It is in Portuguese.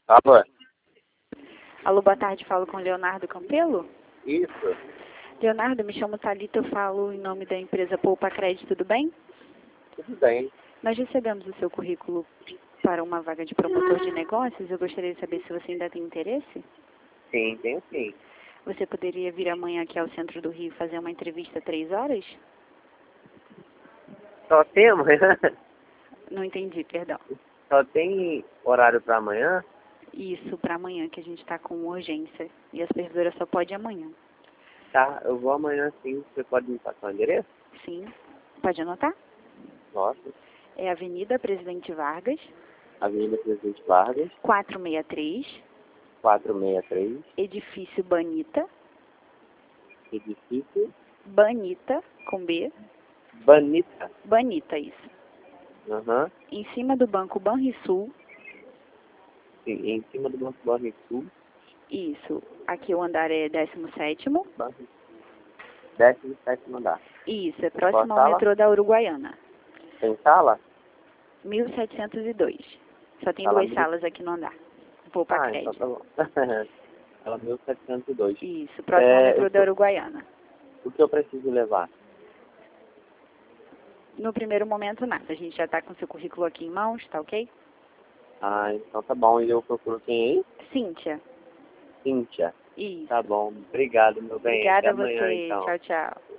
Alô? Alô, boa tarde, falo com Leonardo Campelo. Isso. Leonardo, me chamo Thalita, eu falo em nome da empresa Poupa Crédito, tudo bem? Tudo bem. Nós recebemos o seu currículo para uma vaga de promotor de negócios, eu gostaria de saber se você ainda tem interesse. Sim, tenho sim. Você poderia vir amanhã aqui ao centro do Rio fazer uma entrevista 3 horas? Só tem amanhã? Não entendi, perdão. Só tem horário para amanhã? Isso, para amanhã, que a gente está com urgência. E a supervisora só pode amanhã. Tá, eu vou amanhã sim. Você pode me passar o endereço? Sim. Pode anotar? Nossa. É Avenida Presidente Vargas, Avenida Presidente Vargas, 463, 463, Edifício Banita, edifício Banita, com B, Banita. Banita, isso. Aham. Em cima do Banco Banrisul, Sim, em cima do Banco Banrisul. isso. Aqui o andar é 17º, Banrisul. 17º andar. isso, é Qual próximo ao sala? metrô da Uruguaiana, Tem sala? 1702. Só tem Sala 2 mil... salas aqui no andar. Vou para Ah, então crédito. tá bom. Sala 1702. Isso, próximo ao metrô da Uruguaiana. O que eu preciso levar? No primeiro momento, nada. A gente já está com seu currículo aqui em mãos, tá ok? Ah, então tá bom. E eu procuro quem aí? Cíntia. Cíntia. Isso. Tá bom. Obrigado, meu bem. Obrigada Até a amanhã, você. então. Tchau, tchau.